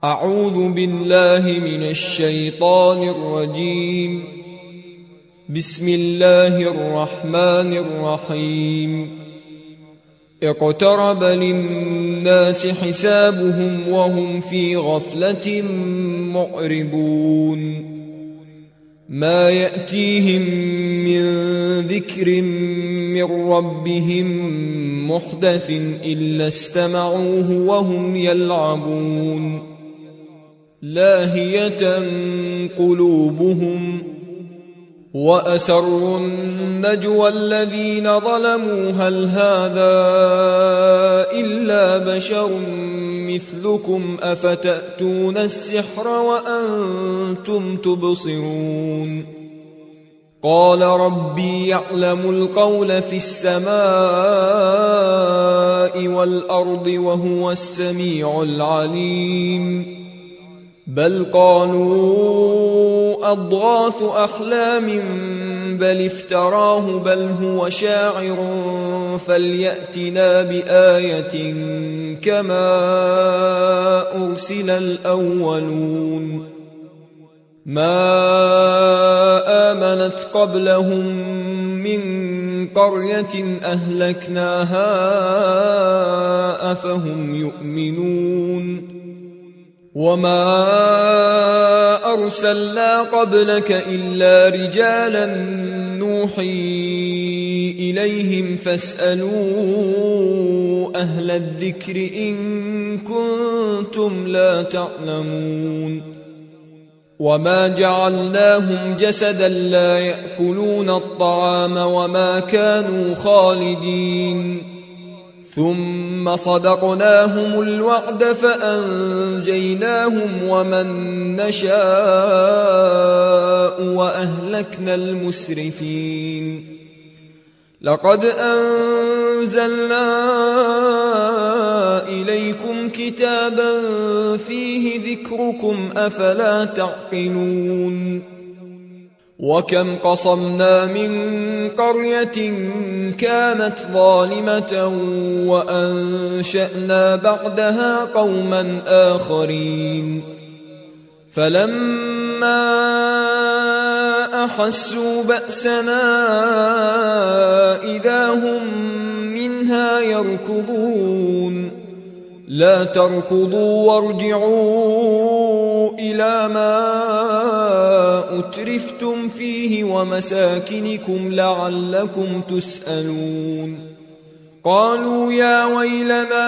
أعوذ بالله من الشيطان الرجيم. بسم الله الرحمن الرحيم. اقترب للناس حسابهم وهم في غفلة معرضون. ما يأتيهم من ذكر من ربهم محدث إلا استمعوه وهم يلعبون. لاهية قلوبهم وأسروا النجوى الذين ظلموا هل هذا إلا بشر مثلكم أفتأتون السحر وأنتم تبصرون. قال ربي يعلم القول في السماء والأرض وهو السميع العليم. بل قالوا أضغاث أحلام بل افتراه بل هو شاعر فليأتنا بآية كما أرسل الأولون. ما آمنت قبلهم من قرية أهلكناها أفهم يؤمنون. وما أرسلنا قبلك إلا رجالا نوحي إليهم فاسألوا أهل الذكر إن كنتم لا تعلمون. وما جعلناهم جسدا لا يأكلون الطعام وما كانوا خالدين. ثم صدقناهم الوعد فأنجيناهم ومن نشاء وأهلكنا المسرفين. لقد أنزلنا إليكم كتابا فيه ذكركم أفلا تعقلون. وكم قصمنا من قرية كانت ظالمة وأنشأنا بعدها قوما آخرين. فلما أحسوا بأسنا إذا هم منها يركضون. لا تركضوا وارجعوا إلى ما أترفتم فيه ومساكنكم لعلكم تسألون. قالوا يا ويلنا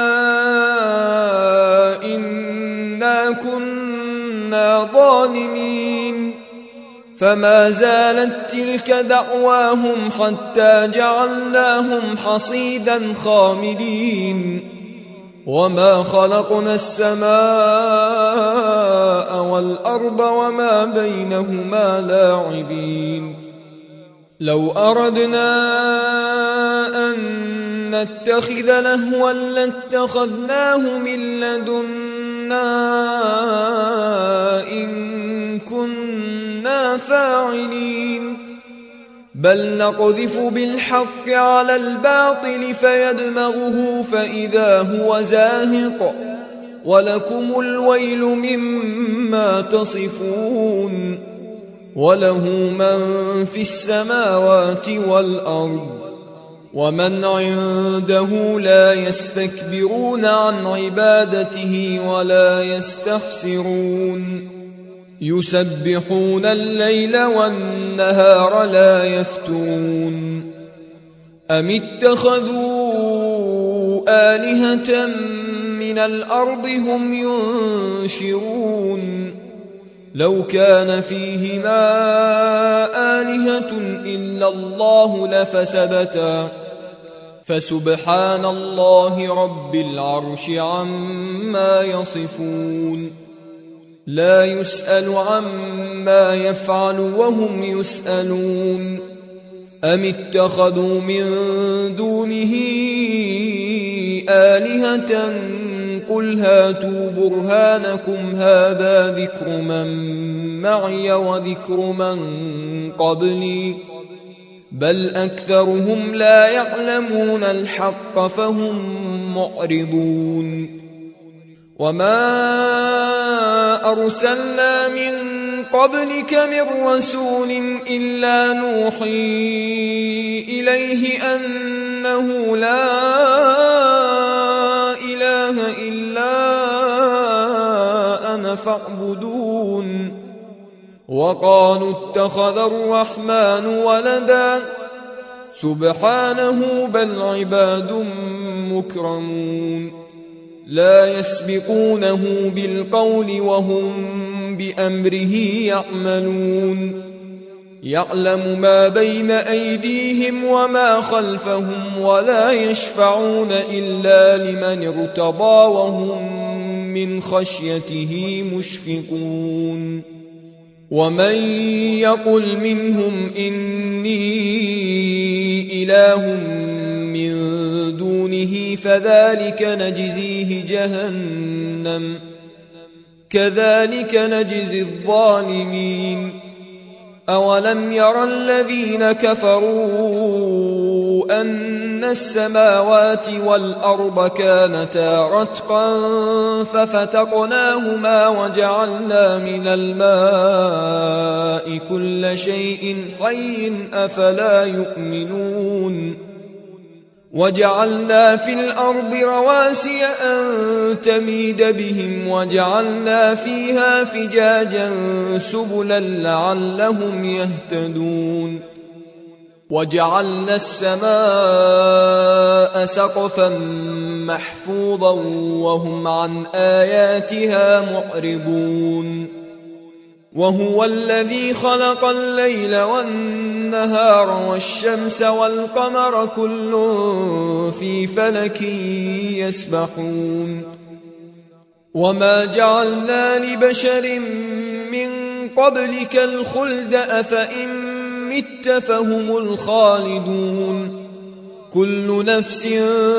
إنا كنا ظالمين. فما زالت تلك دعواهم حتى جعلناهم حصيدا خامدين. وما خلقنا السماء والأرض وما بينهما لاعبين. لو أردنا أن نتخذ لهوا لاتخذناه من لدنا إن كنا فاعلين. بل نقذف بالحق على الباطل فيدمغه فإذا هو زاهق ولكم الويل مما تصفون. وله من في السماوات والأرض ومن عنده لا يستكبرون عن عبادته ولا يستحسرون. يسبحون الليل والنهار لا يفترون. أم اتخذوا آلهة من الأرض هم ينشرون. لو كان فيهما آلهة إلا الله لفسدتا فسبحان الله رب العرش عما يصفون. لا يسأل عما يفعل وهم يسألون. أم اتخذوا من دونه آلهة قل هاتوا برهانكم هذا ذكر من معي وذكر من قبلي بل أكثرهم لا يعلمون الحق فهم معرضون. وما أرسلنا من قبلك من رسول إلا نوحي إليه أنه لا إله إلا أنا فاعبدون وقالوا اتخذ الرحمن ولدا سبحانه بل عباد مكرمون لا يسبقونه بالقول وهم بأمره يعملون يعلم ما بين أيديهم وما خلفهم ولا يشفعون إلا لمن ارتضى وهم من خشيته مشفقون ومن يقل منهم إني إله من دونه فذلك نجزيه جهنم كذلك نجزي الظالمين أولم ير الذين كفروا أن السماوات والأرض كانتا رتقا ففتقناهما وجعلنا من الماء كل شيء حي أفلا يؤمنون وجعلنا في الأرض رواسي أن تميد بهم وجعلنا فيها فجاجا سبلا لعلهم يهتدون وجعلنا السماء سقفا محفوظا وهم عن آياتها معرضون وهو الذي خلق الليل والنهار والشمس والقمر كل في فلك يسبحون وما جعلنا لبشر من قبلك الخلد أفإن مت فهم الخالدون كل نفس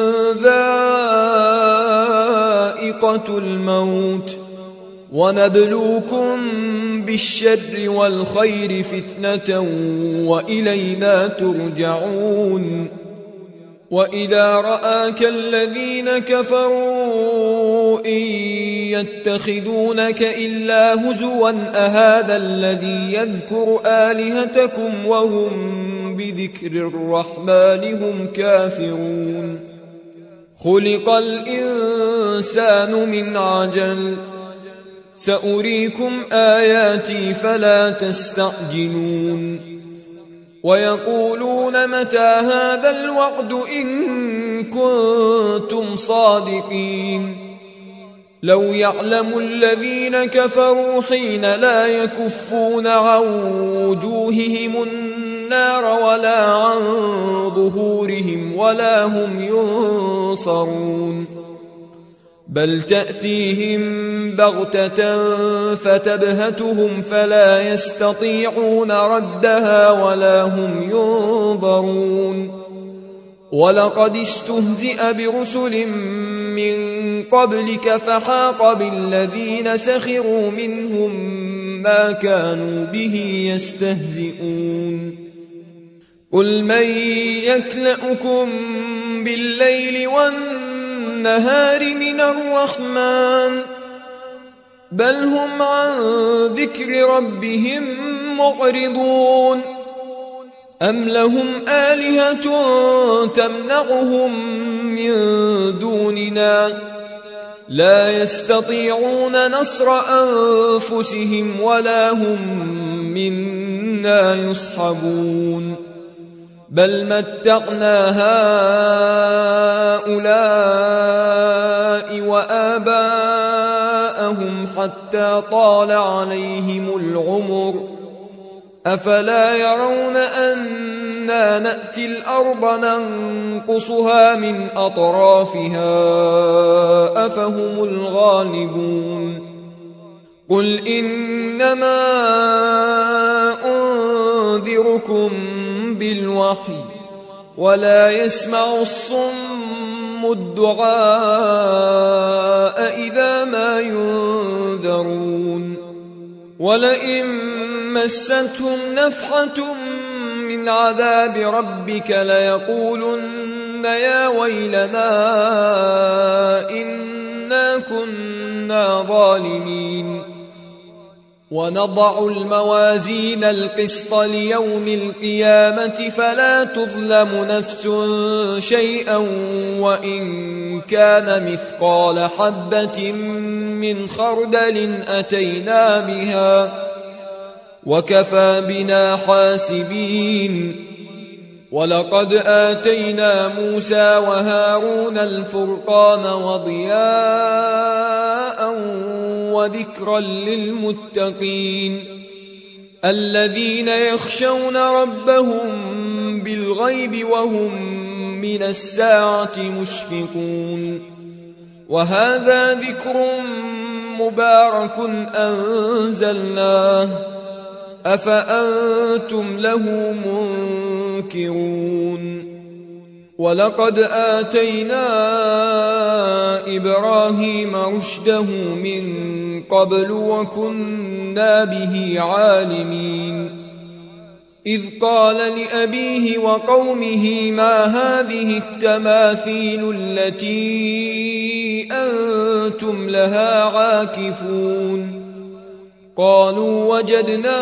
ذائقة الموت ونبلوكم بالشر والخير فتنة وإلينا ترجعون وإذا رآك الذين كفروا إن يتخذونك إلا هزوا أهذا الذي يذكر آلهتكم وهم بذكر الرحمن هم كافرون خلق الإنسان من عجل سأريكم آياتي فلا تستعجلون ويقولون متى هذا الوعد إن كنتم صادقين لو يعلم الذين كفروا حين لا يكفون عن وجوههم النار ولا عن ظهورهم ولا هم ينصرون بل تأتيهم بغتة فتبهتهم فلا يستطيعون ردها ولا هم ينظرون ولقد استهزئ برسل من قبلك فحاق بالذين سخروا منهم ما كانوا به يستهزئون قل من يكلأكم بالليل والنهار من الرحمن بل هم عن ذكر ربهم معرضون أم لهم آلهة تمنعهم من دوننا لا يستطيعون نصر أنفسهم ولا هم منا يصحبون بل متعنا هؤلاء وآباءهم حتى طال عليهم العمر أفلا يرون أنا نأتي الأرض ننقصها من أطرافها أفهم الغالبون قل إنما أنذركم بالوحي ولا يسمع الصم الدعاء إذا ما ينذرون ولئن مستهم نفحة من عذاب ربك ليقولن يا ويلنا إنا كنا ظالمين ونضع الموازين القسط ليوم القيامة فلا تظلم نفس شيئا وإن كان مثقال حبة من خردل أتينا بها وكفى بنا حاسبين. ولقد آتينا موسى وهارون الفرقان وضياء وذكرا للمتقين الذين يخشون ربهم بالغيب وهم من الساعة مشفقون. وهذا ذكر مبارك أنزلناه أفأنتم له منكرون. ولقد آتينا إبراهيم رشده من قبل وكنا به عالمين. إذ قال لأبيه وقومه ما هذه التماثيل التي أنتم لها عاكفون؟ قالوا وجدنا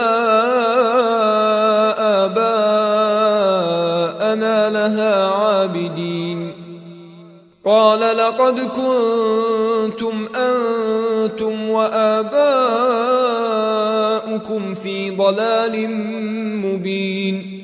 آباءنا لها عابدين. قال لقد كنتم أنتم وآباؤكم في ضلال مبين.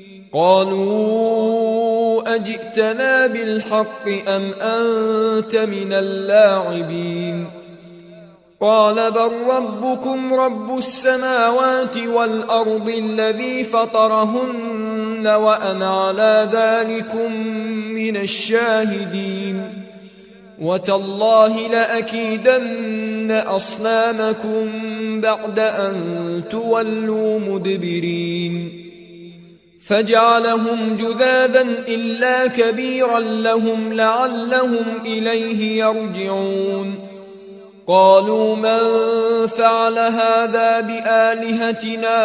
قالوا أجئتنا بالحق أم أنت من اللاعبين؟ قال بل ربكم رب السماوات والأرض الذي فطرهن وأنا على ذلكم من الشاهدين. وتالله لأكيدن أصنامكم بعد أن تولوا مدبرين. فجعلهم جذاذا إلا كبيرا لهم لعلهم إليه يرجعون. قالوا من فعل هذا بآلهتنا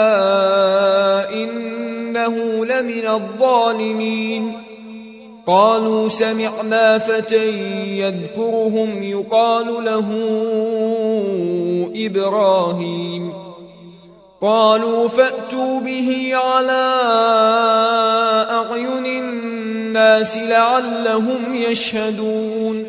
إنه لمن الظالمين. قالوا سمعنا فتى يذكرهم يقال له إبراهيم. قالوا فأتوا به على أعين الناس لعلهم يشهدون.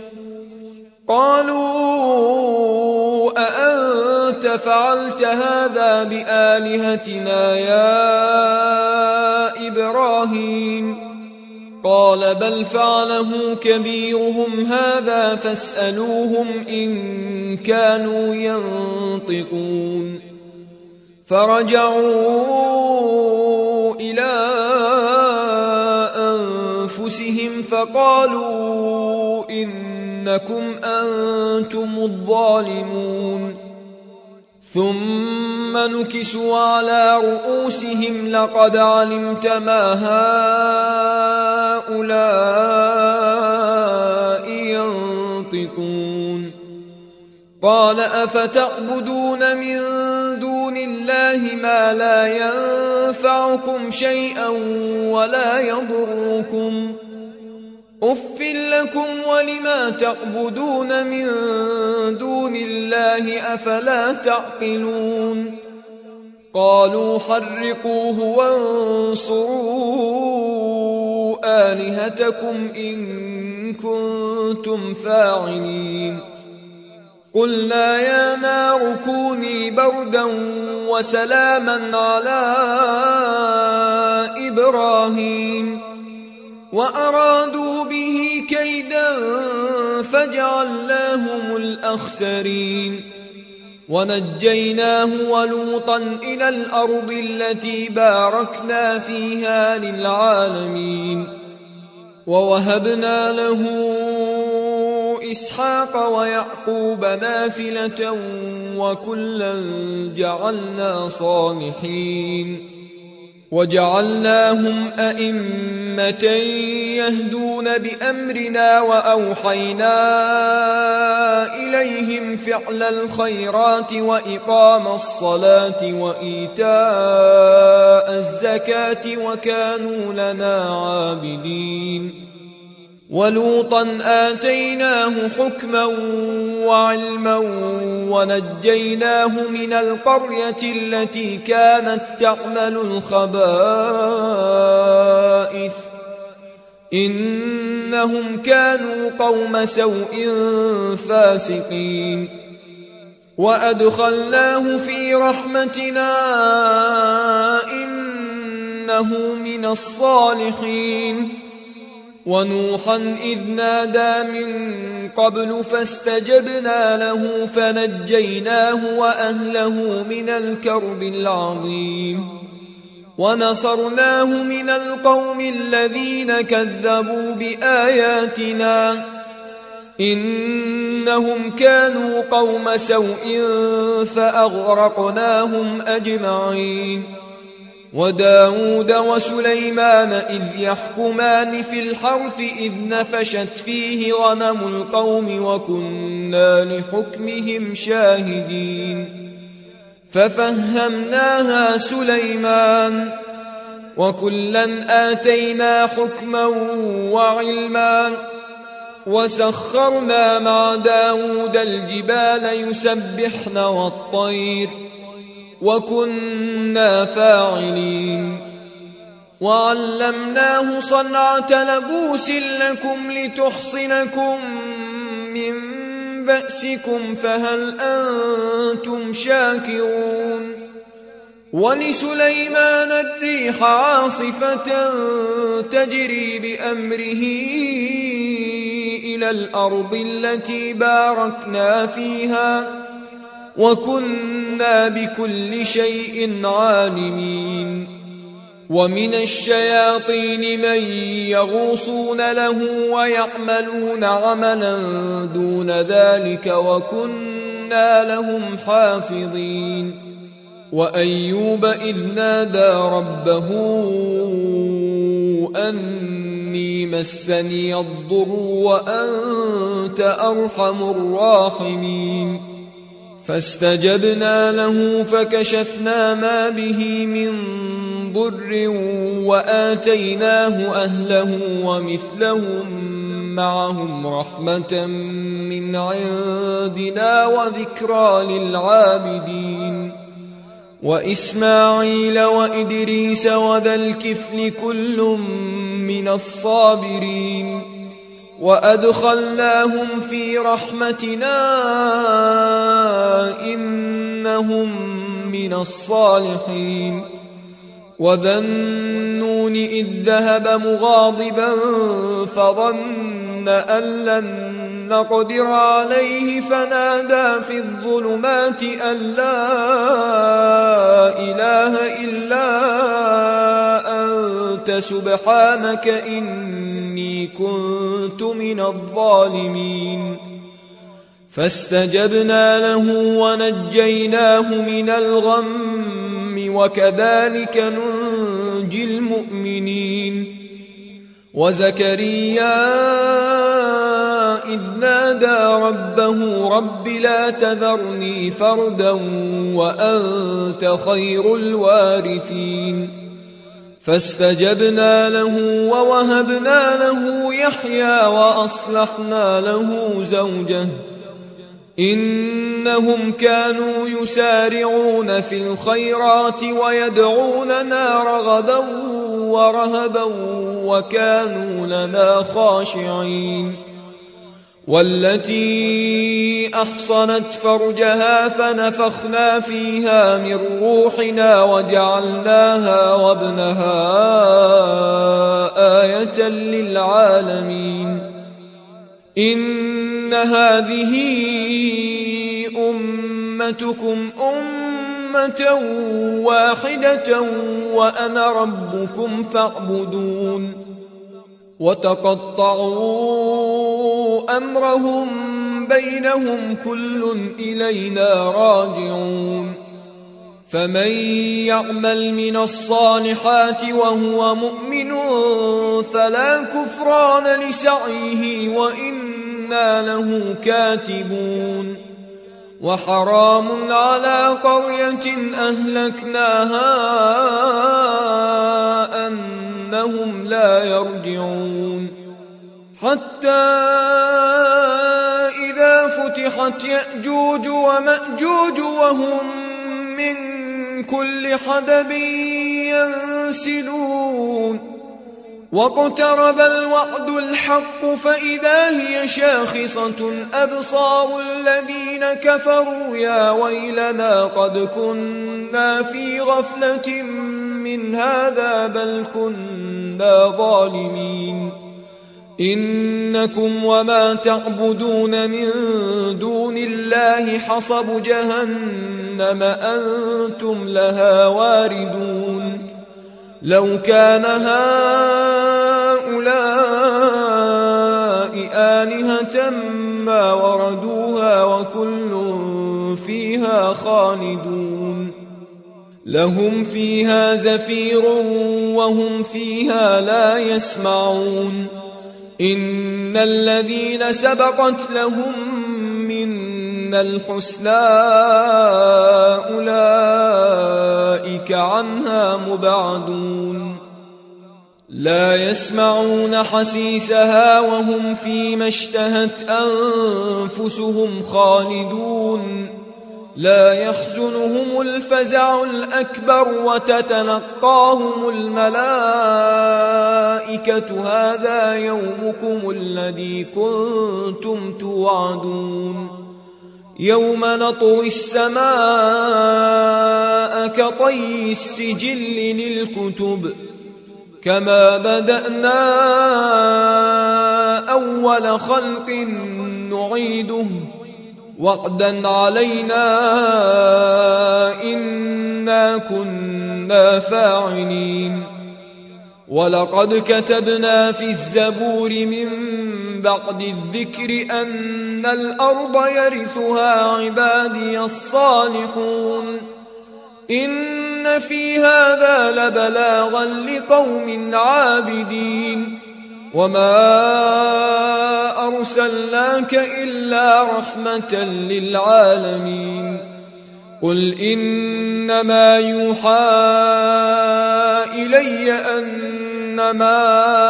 قالوا أأنت فعلت هذا بآلهتنا يا إبراهيم؟ قال بل فعله كبيرهم هذا فاسألوهم إن كانوا ينطقون. فرجعوا إلى أنفسهم فقالوا إنكم أنتم الظالمون. ثم نكسوا على رؤوسهم لقد علمت ما هؤلاء ينطقون. قال أفتعبدون من دون الله ما لا ينفعكم شيئا ولا يضركم؟ أف لكم ولما تعبدون من دون الله أفلا تعقلون. قالوا حرقوه وانصروا آلهتكم إن كنتم فاعلين. قلنا يا نار كوني بردا وسلاما على إبراهيم وأرادوا به كيدا فجعلناهم الأخسرين. ونجيناه ولوطا إلى الأرض التي باركنا فيها للعالمين. ووهبنا له إسحاق ويعقوب نافلة وكلا جعلنا صالحين. وجعلناهم أئمة يهدون بأمرنا وأوحينا إليهم فعل الخيرات وإقام الصلاة وإيتاء الزكاة وكانوا لنا عابدين. ولوطا آتيناه حكما وعلما ونجيناه من القرية التي كانت تعمل الخبائث إنهم كانوا قوم سوء فاسقين وأدخلناه في رحمتنا إنه من الصالحين ونوحا إذ نادى من قبل فاستجبنا له فنجيناه وأهله من الكرب العظيم ونصرناه من القوم الذين كذبوا بآياتنا إنهم كانوا قوم سوء فأغرقناهم أجمعين وداود وسليمان إذ يحكمان في الحرث إذ نفشت فيه غنم القوم وكنا لحكمهم شاهدين ففهمناها سليمان وكلا آتينا حكما وعلما وسخرنا مع داود الجبال يسبحن والطير وكنا فاعلين وعلمناه صنعة لبوس لكم لتحصنكم من بأسكم فهل أنتم شاكرون ولسليمان الريح عاصفة تجري بأمره إلى الأرض التي باركنا فيها وكنا بكل شيء عالمين ومن الشياطين من يغوصون له ويعملون عملا دون ذلك وكنا لهم حافظين وأيوب إذ نادى ربه أني مسني الضر وأنت أرحم الراحمين فاستجبنا له فكشفنا ما به من ضر وآتيناه أهله ومثلهم معهم رحمة من عندنا وذكرى للعابدين وإسماعيل وإدريس وذا الكفل كل من الصابرين وأدخلناهم في رحمتنا إنهم من الصالحين وذا النون إذ ذهب مغاضبا فظن أن لن نقدر عليه فنادى في الظلمات أن لا إله إلا أنت سبحانك إني كنت من الظالمين فاستجبنا له ونجيناه من الغم وكذلك ننجي المؤمنين وزكريا إذ نادى ربه رب لا تذرني فردا وأنت خير الوارثين فاستجبنا له ووهبنا له يحيى وأصلحنا له زوجه إنهم كانوا يسارعون في الخيرات ويدعوننا رغبا ورهبا وكانوا لنا خاشعين والتي أحصنت فرجها فنفخنا فيها من روحنا وجعلناها وابنها آية للعالمين إن هذه أمتكم أمة واحدة وأنا ربكم فاعبدون وتقطعوا أمرهم بينهم كل إلينا راجعون فمن يعمل من الصالحات وهو مؤمن فلا كفران لسعيه وإنا له كاتبون وحرام على قرية أهلكناها أنهم لا يرجعون حتى إذا فتحت فُتِحَتْ يَأْجُوجُ وَمَأْجُوجُ وَهُمْ مِنْ كُلِّ حَدَبٍ يَنْسِلُونَ وَاقْتَرَبَ الْوَعْدُ الْحَقُّ فَإِذَا هِيَ شَاخِصَةٌ أَبْصَارُ الَّذِينَ كَفَرُوا يَا وَيْلَنَا قَدْ كُنَّا فِي غَفْلَةٍ مِّنْ هَذَا بَلْ كُنَّا ظَالِمِينَ إِنَّكُمْ وَمَا تَعْبُدُونَ مِن دُونِ اللَّهِ حَصَبُ جَهَنَّمَ أَنتُمْ لَهَا وَارِدُونَ لو كان هؤلاء آلهة ما وردوها وكل فيها خالدون لهم فيها زفير وهم فيها لا يسمعون إن الذين سبقت لهم منا الحسنى أولئك عنها مبعدون لا يسمعون حسيسها وهم فيما اشتهت أنفسهم خالدون لا يحزنهم الفزع الأكبر وتتلقاهم الملائكة هذا يومكم الذي كنتم توعدون يوم نطوي السماء كطي السجل للكتب كما بدأنا أول خلق نعيده وعدا علينا إنا كنا فاعلين ولقد كتبنا في الزبور من بعد الذكر أن الأرض يرثها عبادي الصالحون إن في هذا لبلاغا لقوم عابدين وما أرسلناك إلا رحمة للعالمين قل إنما يوحى إلي أنما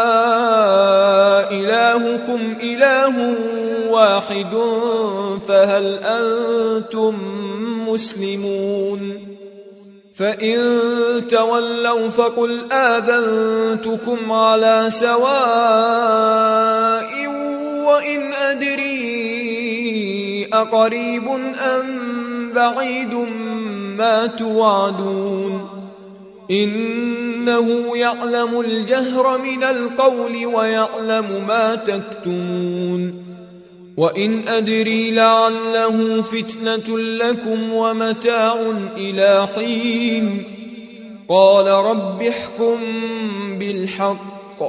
إلهكم إله واحد فهل أنتم مسلمون فإن تولوا فقل آذنتكم على سواء وإن أدري أقريب أم بعيد ما توعدون إنه يعلم الجهر من القول ويعلم ما تكتمون وإن أدري لعله فتنة لكم ومتاع إلى حين قال رب احكم بالحق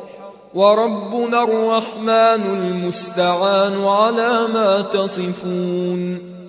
وربنا الرحمن المستعان على ما تصفون